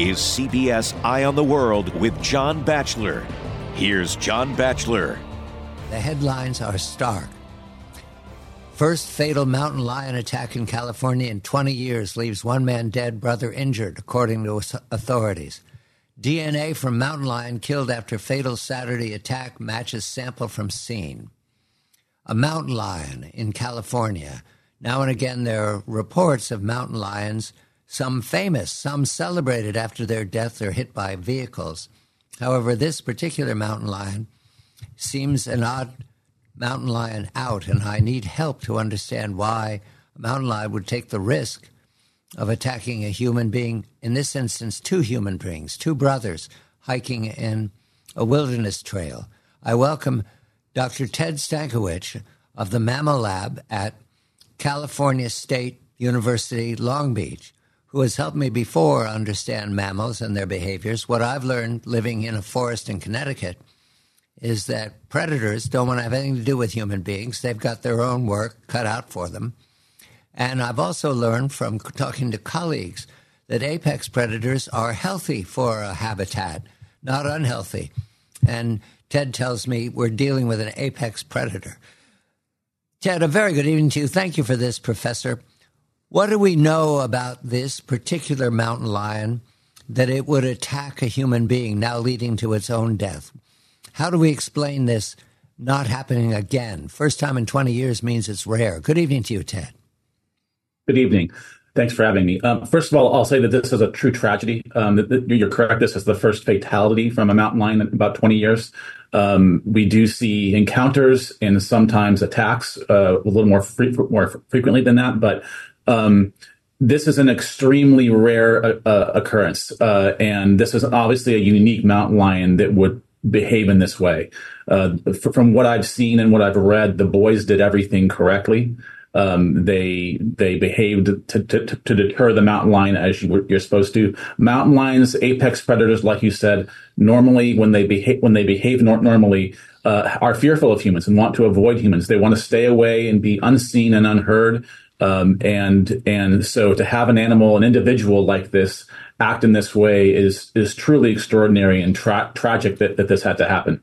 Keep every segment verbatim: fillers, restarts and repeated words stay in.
is C B S Eye on the World with John Batchelor. Here's John Batchelor. The headlines are stark. First fatal mountain lion attack in California in twenty years leaves one man dead, brother injured, according to authorities. D N A from mountain lion killed after fatal Saturday attack matches sample from scene. A mountain lion in California. Now and again there are reports of mountain lions, some famous, some celebrated after their death or hit by vehicles. However, this particular mountain lion seems an odd mountain lion out, and I need help to understand why a mountain lion would take the risk of attacking a human being, in this instance, two human beings, two brothers hiking in a wilderness trail. I welcome Doctor Ted Stankiewicz of the Mammal Lab at California State University, Long Beach, who has helped me before understand mammals and their behaviors. What I've learned living in a forest in Connecticut is that predators don't want to have anything to do with human beings. They've got their own work cut out for them. And I've also learned from talking to colleagues that apex predators are healthy for a habitat, not unhealthy. And Ted tells me we're dealing with an apex predator. Ted, a very good evening to you. Thank you for this, Professor. What do we know about this particular mountain lion that it would attack a human being, now leading to its own death? How do we explain this not happening again? First time in twenty years means it's rare. Good evening to you, Ted. Good evening. Thanks for having me. Um, first of all, I'll say that this is a true tragedy. Um, that, that you're correct. This is the first fatality from a mountain lion in about twenty years. Um, we do see encounters and sometimes attacks uh, a little more, fre- more frequently than that, but um, this is an extremely rare uh, uh, occurrence. Uh, and this is obviously a unique mountain lion that would behave in this way. Uh, f- from what I've seen and what I've read, the boys did everything correctly. Um, they they behaved to, to, to deter the mountain lion as you were, you're supposed to. Mountain lions, apex predators, like you said, normally when they behave when they behave nor- normally uh, are fearful of humans and want to avoid humans. They want to stay away and be unseen and unheard. Um, and and so to have an animal, an individual like this act in this way is is truly extraordinary and tra- tragic that, that this had to happen.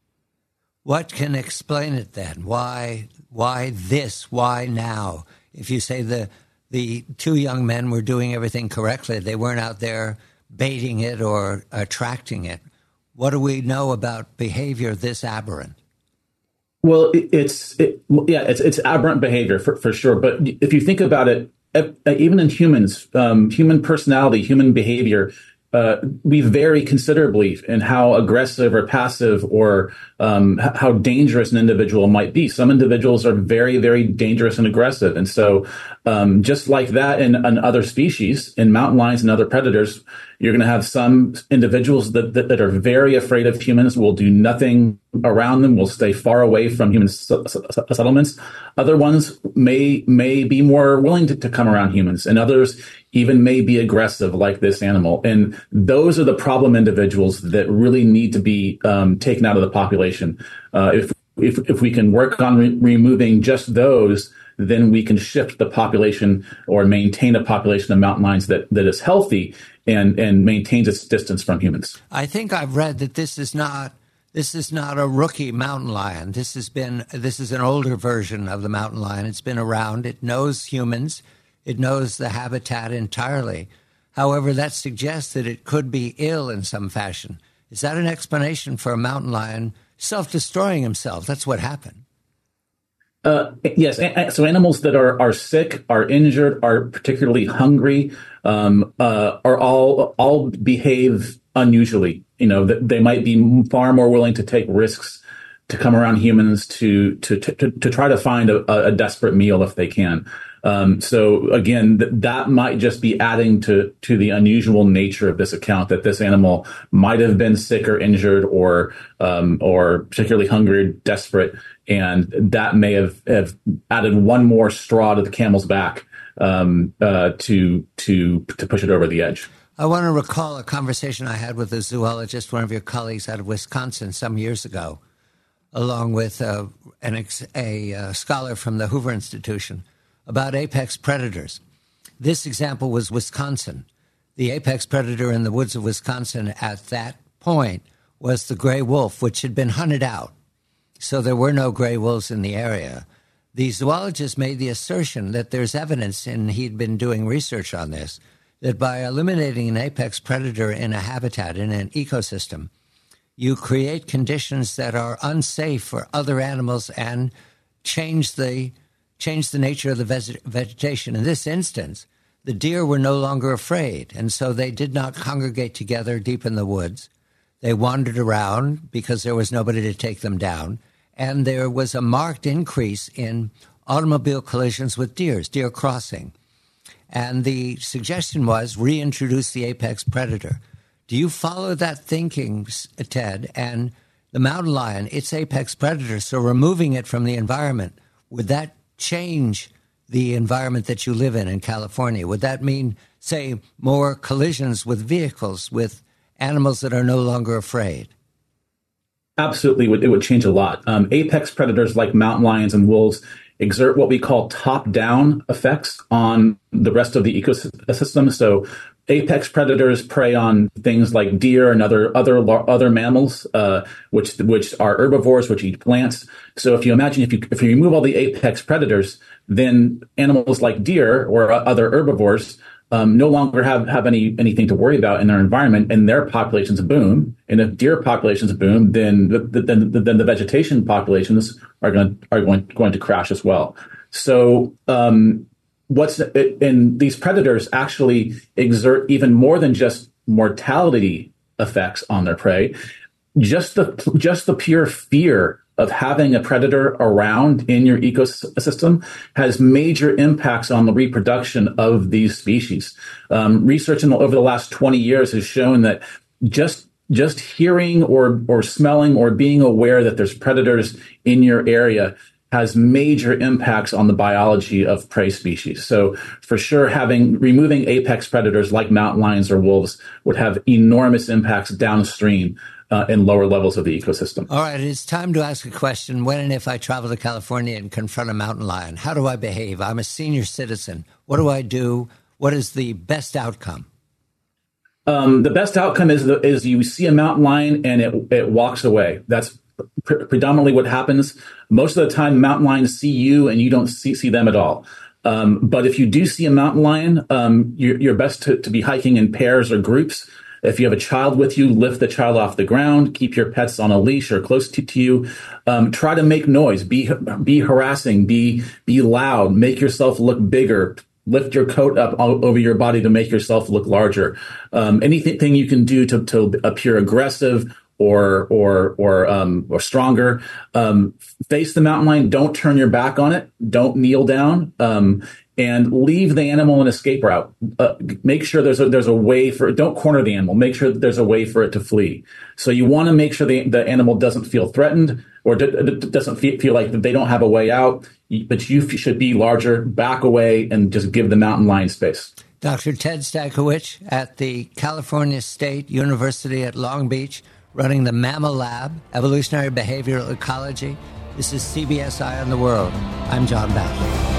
What can explain it then? Why why this? Why now? If you say the the two young men were doing everything correctly, they weren't out there baiting it or attracting it. What do we know about behavior this aberrant? Well, it, it's it, yeah, it's it's aberrant behavior for, for sure. But if you think about it, even in humans, um, human personality, human behavior, uh, we vary considerably in how aggressive or passive or um, h- how dangerous an individual might be. Some individuals are very, very dangerous and aggressive. And so um, just like that in, in other species, in mountain lions and other predators, you're going to have some individuals that, that, that are very afraid of humans, will do nothing around them, will stay far away from human settlements. Other ones may may be more willing to, to come around humans, and others even may be aggressive like this animal. And those are the problem individuals that really need to be um, taken out of the population. Uh, if, if if we can work on re- removing just those, then we can shift the population or maintain a population of mountain lions that, that is healthy and, and maintains its distance from humans. I think I've read that this is not this is not a rookie mountain lion. This has been this is an older version of the mountain lion. It's been around. It knows humans. It knows the habitat entirely. However, that suggests that it could be ill in some fashion. Is that an explanation for a mountain lion self-destroying himself? That's what happened. Uh, yes. So animals that are, are sick, are injured, are particularly hungry, um, uh, are all all behave unusually. You know, they might be far more willing to take risks to come around humans to to to, to try to find a, a desperate meal if they can. Um, so again, th- that might just be adding to to the unusual nature of this account, that this animal might have been sick or injured or um, or particularly hungry or desperate, and that may have, have added one more straw to the camel's back um, uh, to to to push it over the edge. I want to recall a conversation I had with a zoologist, one of your colleagues out of Wisconsin, some years ago, along with uh, an ex- a uh, scholar from the Hoover Institution, about apex predators. This example was Wisconsin. The apex predator in the woods of Wisconsin at that point was the gray wolf, which had been hunted out. So there were no gray wolves in the area. The zoologist made the assertion that there's evidence, and he'd been doing research on this, that by eliminating an apex predator in a habitat, in an ecosystem, you create conditions that are unsafe for other animals and change the change the nature of the veg- vegetation. In this instance, the deer were no longer afraid, and so they did not congregate together deep in the woods. They wandered around because there was nobody to take them down, and there was a marked increase in automobile collisions with deers, deer crossing. And the suggestion was reintroduce the apex predator. Do you follow that thinking, Ted? And the mountain lion, it's apex predator, so removing it from the environment, would that change the environment that you live in in California? Would that mean, say, more collisions with vehicles, with animals that are no longer afraid? Absolutely, it would change a lot. Um, apex predators like mountain lions and wolves exert what we call top-down effects on the rest of the ecosystem. So apex predators prey on things like deer and other other other mammals, uh, which which are herbivores, which eat plants. So if you imagine if you if you remove all the apex predators, then animals like deer or other herbivores um, no longer have have any anything to worry about in their environment, and their populations boom. And if deer populations boom, then the, the, then the, then the vegetation populations are going are going going to crash as well. So um, what's and these predators actually exert even more than just mortality effects on their prey. Just the just the pure fear of having a predator around in your ecosystem has major impacts on the reproduction of these species. Um, research in the, over the last twenty years has shown that just just hearing or or smelling or being aware that there's predators in your area has major impacts on the biology of prey species. So for sure, having removing apex predators like mountain lions or wolves would have enormous impacts downstream uh, in lower levels of the ecosystem. All right, it's time to ask a question. When and if I travel to California and confront a mountain lion, how do I behave? I'm a senior citizen. What do I do? What is the best outcome? Um, the best outcome is the, is you see a mountain lion and it it walks away. That's pre- predominantly what happens. Most of the time, mountain lions see you and you don't see, see them at all. Um, but if you do see a mountain lion, um, you're, you're best to, to be hiking in pairs or groups. If you have a child with you, lift the child off the ground. Keep your pets on a leash or close to, to you. Um, try to make noise. Be be harassing. Be be loud. Make yourself look bigger. Lift your coat up all over your body to make yourself look larger. Um, anything you can do to, to appear aggressive or or or um, or stronger. Um, face the mountain lion. Don't turn your back on it. Don't kneel down. Um, and leave the animal an escape route. Uh, make sure there's a, there's a way for it. Don't corner the animal. Make sure that there's a way for it to flee. So you want to make sure the, the animal doesn't feel threatened or d- d- doesn't feel, feel like they don't have a way out. But you should be larger, back away, and just give the mountain lion space. Doctor Ted Stankowich at the California State University at Long Beach, running the Mammal Lab, Evolutionary Behavioral Ecology. This is C B S Eye on the World. I'm John Batchelor.